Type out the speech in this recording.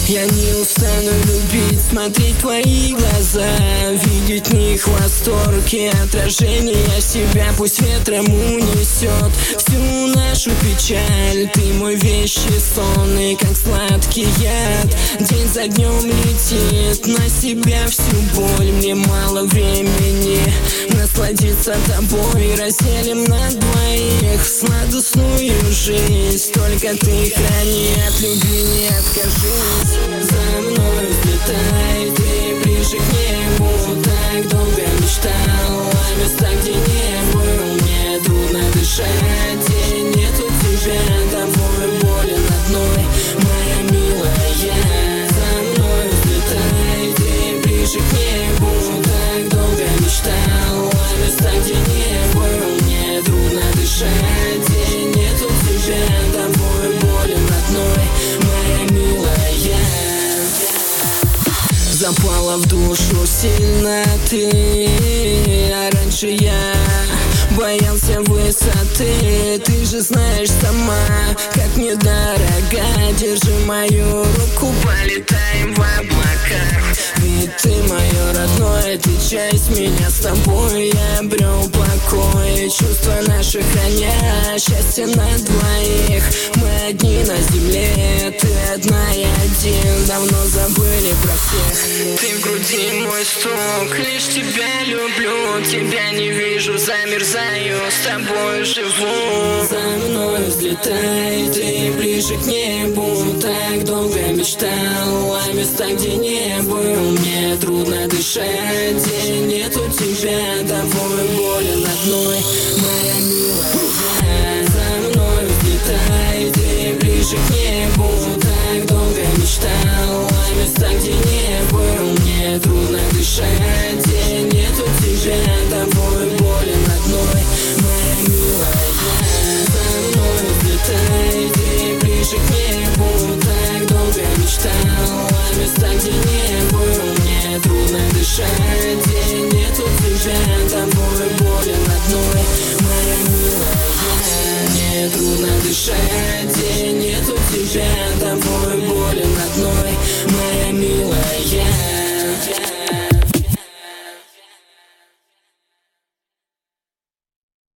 Я не устану любить, смотреть твои глаза, видеть в них восторг и отражение себя. Пусть ветром унесет всю нашу печаль. Ты мой вещий сон, и как сладкий яд день за днем летит на себя всю боль. Мне мало времени насладиться тобой, разделим на двоих сладостную жизнь. Только ты храни, от любви не откажись. За мной взлетай, ты ближе к небу. Так долго мечтал о местах, где не был. Мне трудно дышать, где нету тебя. Тобой болен одной, моя милая. За мной взлетай, ты ближе к небу. Так долго мечтал о местах, где не был. Мне трудно дышать, где нету тебя. Тобой болен одной, моя милая. Запала в душу сильно ты, а раньше я боялся высоты. Ты же знаешь сама, как мне дорога. Держи мою руку, полетаем в облаках. Ведь ты мое родное, ты часть меня. С тобой я обрел покой, чувства наши храня счастье на двоих. Мы одни на земле, ты одна и один. Давно забыли про всех. Ты в груди мой стук, лишь тебя люблю. Тебя не вижу, замерзаю, с тобой живу. За мной взлетай, ты ближе к небу. Так долго мечтал о местах, где не был. Мне трудно дышать, где нету тебя. Тобой болен одной, моя милая. За мной взлетай, ты ближе к небу. Так долго мечтал о местах, где не был. Мне трудно дышать, где нету тебя. Тобой болен одной, моя милая. За мной взлетай, ты ближе к небу. Так долго мечтал о местах, где не был. Мне трудно дышать, где нету тебя. Тобой болен одной, моя милая. Мне трудно дышать, где нету тебя.